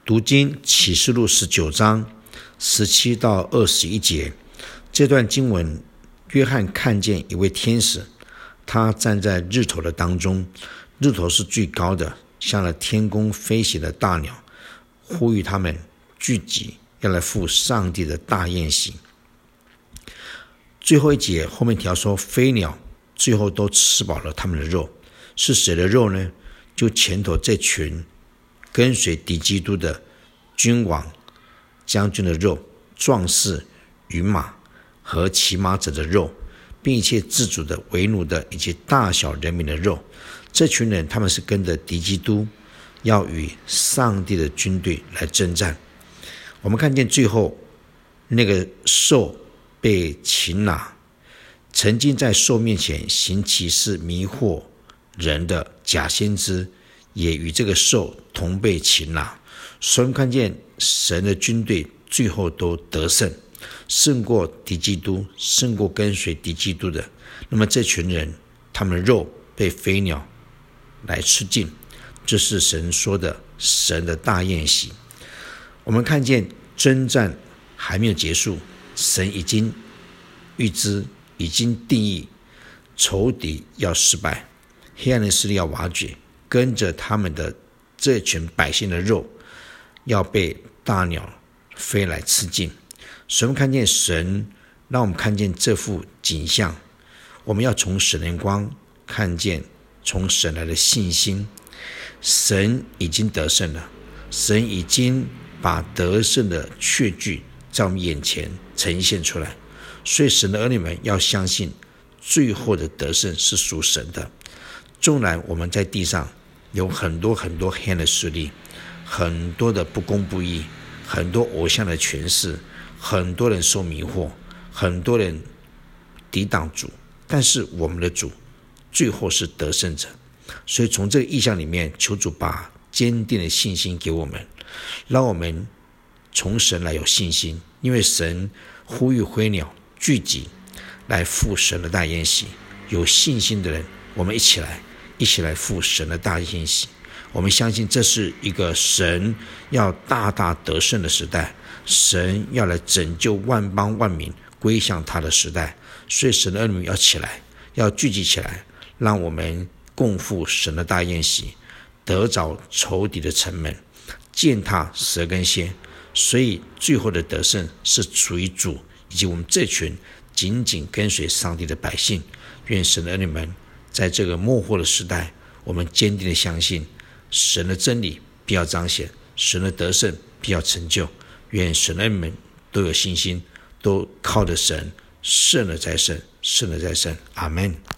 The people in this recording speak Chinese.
读经启示录19章17到21节，这段经文，约翰看见一位天使，他站在日头的当中，日头是最高的，向了天空飞行的大鸟，呼吁他们聚集，要来赴上帝的大宴席。最后一节后面条说，飞鸟最后都吃饱了他们的肉，是谁的肉呢？就前头这群跟随敌基督的君王将军的肉，壮士与马和骑马者的肉，并一切自主的为奴的以及大小人民的肉。这群人他们是跟着敌基督，要与上帝的军队来征战。我们看见最后那个兽被擒拿，曾经在兽面前行奇事迷惑人的假先知，也与这个兽同被擒拿。所以我们看见神的军队最后都得胜，胜过敌基督，胜过跟随敌基督的。那么这群人，他们的肉被飞鸟来吃尽，这是神说的神的大宴席。我们看见征战还没有结束，神已经预知，已经定义仇敌要失败，黑暗的势力要瓦解，跟着他们的这群百姓的肉要被大鸟飞来吃尽。所以我们看见神让我们看见这幅景象，我们要从神的光看见从神来的信心。神已经得胜了，神已经把得胜的确据在我们眼前呈现出来，所以神的儿女们要相信最后的得胜是属神的。纵然我们在地上有很多很多黑暗的势力，很多的不公不义，很多偶像的权势，很多人受迷惑，很多人抵挡主，但是我们的主最后是得胜者。所以从这个意象里面，求主把坚定的信心给我们，让我们从神来有信心，因为神呼吁飞鸟聚集来赴神的大宴席。有信心的人，我们一起来赴神的大宴席。我们相信这是一个神要大大得胜的时代，神要来拯救万邦万民归向他的时代。所以神的儿女要起来，要聚集起来，让我们共赴神的大宴席，得着仇敌的城门，践踏蛇跟蝎。所以最后的得胜是属于主以及我们这群紧紧跟随上帝的百姓。愿神的儿女们在这个末后的时代，我们坚定的相信神的真理必要彰显，神的得胜必要成就。愿神的儿女们都有信心，都靠着神胜了再胜，胜了再胜。阿们。